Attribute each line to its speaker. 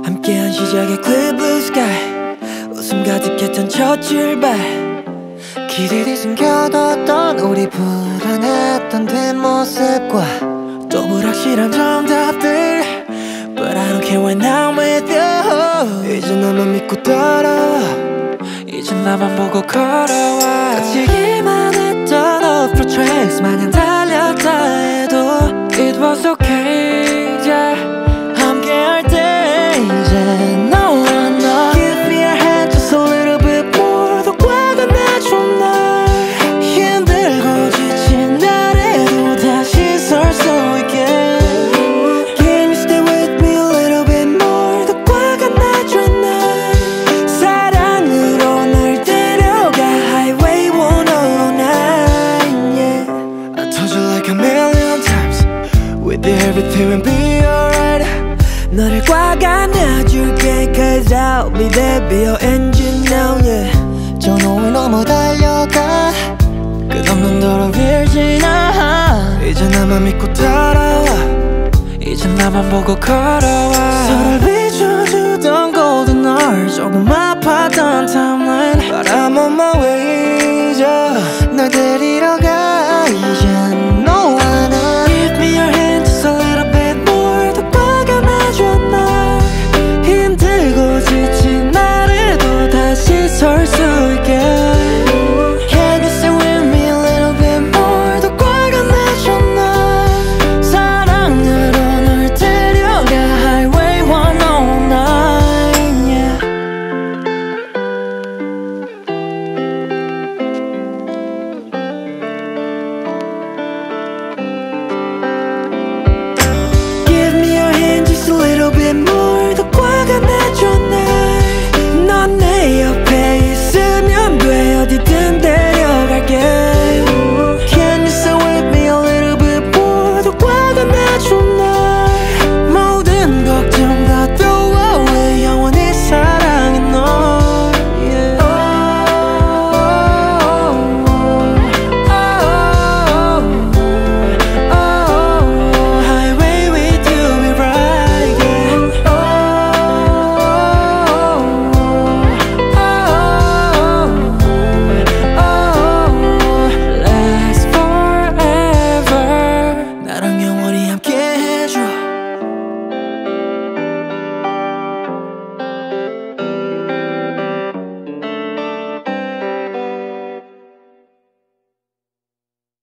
Speaker 1: 함께한 시작의 clear blue sky 웃음 가득했던 첫 출발
Speaker 2: 길들이 숨겨뒀던 우리 불안했던 뒷모습과
Speaker 1: 또 불확실한 정답들 But I don't care when I'm with you 이제 나만 믿고 따라와 이제 나만 보고 걸어와 거칠기만 했던 off the tracks 마냥 달렸다 해도 It was okay yeah 함께할 때 이제 너와 나 Give me a hand just a little bit more 더 과거 나준 날 힘들고 지친 날에도 다시 설 수 있게 Can you stay with me a little bit more 더 과거 나준 날 사랑으로 날 데려가 Highway 109 yeah I told you like a million times With you everything will be alright 너를 꽉 안아줄게 Cause I'll be there be your engine now yeah
Speaker 2: 저 노을 넘어 달려가
Speaker 1: 끝없는 도로 위를 지나 이제 나만 믿고 따라와 이제 나만 보고 걸어와 서로를 비춰주던 golden hour 조금 아팠던 timeline But I'm on my